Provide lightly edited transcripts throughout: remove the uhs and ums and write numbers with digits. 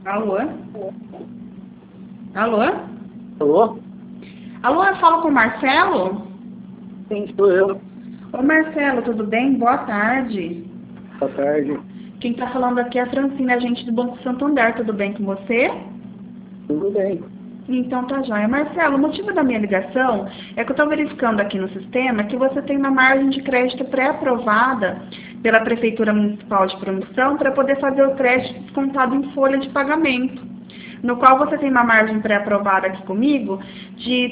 Alô? Alô? Alô? Alô, eu falo com o Marcelo? Sim, sou eu. Ô Marcelo, tudo bem? Boa tarde. Boa tarde. Quem está falando aqui é a Francina, agente do Banco Santander. Tudo bem com você? Tudo bem. Então tá joia. Marcelo, o motivo da minha ligação é que eu estou verificando aqui no sistema que você tem uma margem de crédito pré-aprovada pela Prefeitura Municipal de Promoção para poder fazer o crédito descontado em folha de pagamento, no qual você tem uma margem pré-aprovada aqui comigo de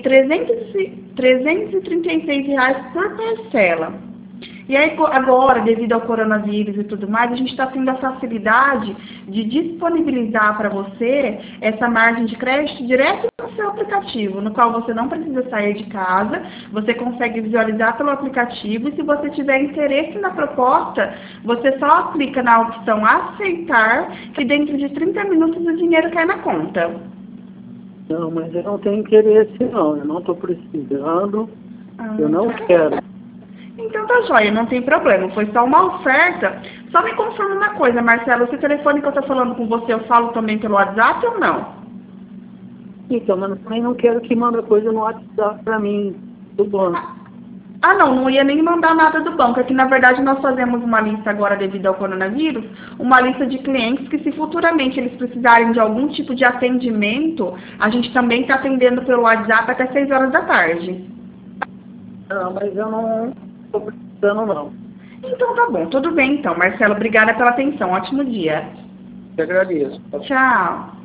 R$ 336 por parcela. E aí, agora, devido ao coronavírus e tudo mais, a gente está tendo a facilidade de disponibilizar para você essa margem de crédito direto no seu aplicativo, no qual você não precisa sair de casa, você consegue visualizar pelo aplicativo e se você tiver interesse na proposta, você só aplica na opção aceitar, que dentro de 30 minutos o dinheiro cai na conta. Não, mas eu não tenho interesse não. Eu não estou precisando. Eu não quero. Então tá joia, não tem problema, foi só uma oferta. Só me confirma uma coisa, Marcelo, esse telefone que eu tô falando com você, eu falo também pelo WhatsApp ou não? Então, mas eu também não quero que manda coisa no WhatsApp para mim, do banco. Ah não, não ia nem mandar nada do banco, é que na verdade nós fazemos uma lista agora devido ao coronavírus, uma lista de clientes que se futuramente eles precisarem de algum tipo de atendimento, a gente também está atendendo pelo WhatsApp até 6 horas da tarde. Não, mas eu não estou precisando não. Então tá bom, tudo bem então, Marcelo, obrigada pela atenção, ótimo dia. Te agradeço. Tchau.